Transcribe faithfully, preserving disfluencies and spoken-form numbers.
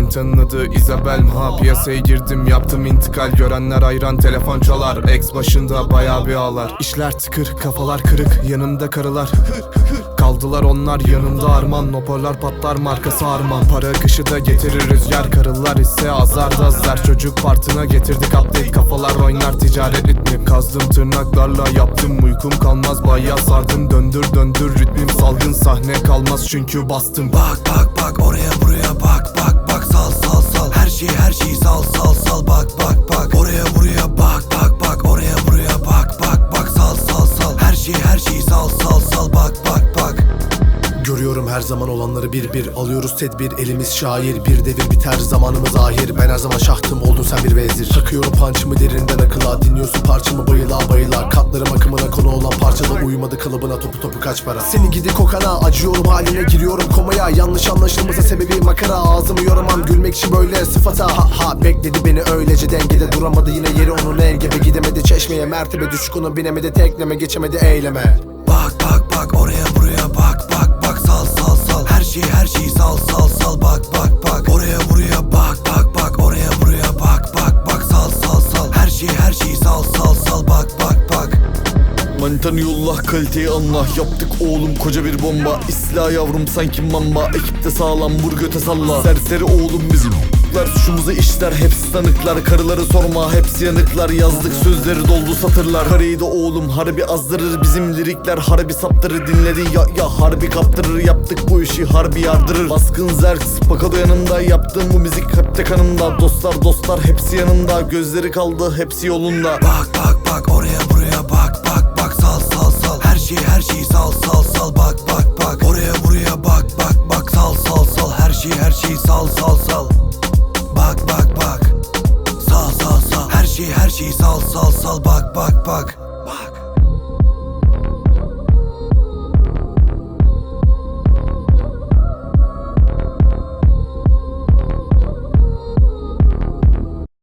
Manitanın adı Isabel ha. Piyasaya girdim yaptım intikal. Görenler ayran telefon çalar. Ex başında bayağı bir ağlar. İşler tıkır kafalar kırık. Yanımda karılar kaldılar onlar yanımda arman. Hoparlör patlar markası Arman. Para akışı da getirir rüzgar. Karılar ise azar da azar. Çocuk partına getirdik update. Kafalar oynar ticaret ritmi. Kazdım tırnaklarla yaptım. Uykum kalmaz bayağı sardım. Döndür döndür ritmim salgın. Sahne kalmaz çünkü bastım. Bak bak bak oraya buraya bak bak bak. Sal sal sal her şeyi her şeyi sal sal sal. Bak bak bak oraya buraya bak bak bak. Oraya buraya bak bak bak. Sal sal sal her şeyi her şeyi sal sal sal. Bak bak bak. Görüyorum her zaman olanları bir bir. Alıyoruz tedbir elimiz şair. Bir devir biter zamanımız ahir. Ben her zaman şahtım oldun sen bir vezir. Takıyorum punch'ımı derinden akıla. Dinliyorsun parçamı bayıla bayıla. Katlarım akımına konu olan parçada uyumadı kalıbına. Topu topu kaç para. Seni gidi kokana acıyorum haline giriyorum komaya. Yanlış anlaşılmasa sebebi makara. Ağzımı yoramam gülmek için böyle sıfata. Ha ha bekledi beni öylece dengede. Duramadı yine yeri onun el gibi. Gidemedi çeşmeye mertebe düşük ona binemedi. Tekleme geçemedi eyleme. Bak bak bak oraya buraya bak bak bak. Sal sal sal her şeyi her şeyi sal sal sal. Bak bak bak oraya buraya bak bak bak. Oraya buraya bak bak bak. Sal sal sal her şeyi her şeyi sal sal sal. Bak bak bak. Manitanı yolla kaliteyi anla. Yaptık oğlum koca bir bomba. İsla yavrum sanki mamba. Ekipte sağlam vur göte salla. Serseri oğlum bizim suçumuzu işler hepsi tanıklar. Karıları sorma hepsi yanıklar. Yazdık sözleri doldu satırlar. Karıyı da oğlum harbi azdırır. Bizim lirikler harbi saptırır. Dinledi ya ya harbi kaptırır. Yaptık bu işi harbi yardırır. Baskın zerks pakado yanımda. Yaptığım bu müzik hep de kanımda. Dostlar dostlar hepsi yanımda. Gözleri kaldı hepsi yolunda. Bak bak bak oraya buraya bak bak bak. Sal sal sal her şeyi her şeyi sal sal sal. Bak bak bak oraya buraya bak bak bak. Sal sal sal her şeyi her şeyi sal sal sal. Bak bak bak. Sal sal sal her şeyi her şeyi sal sal sal. Bak bak bak.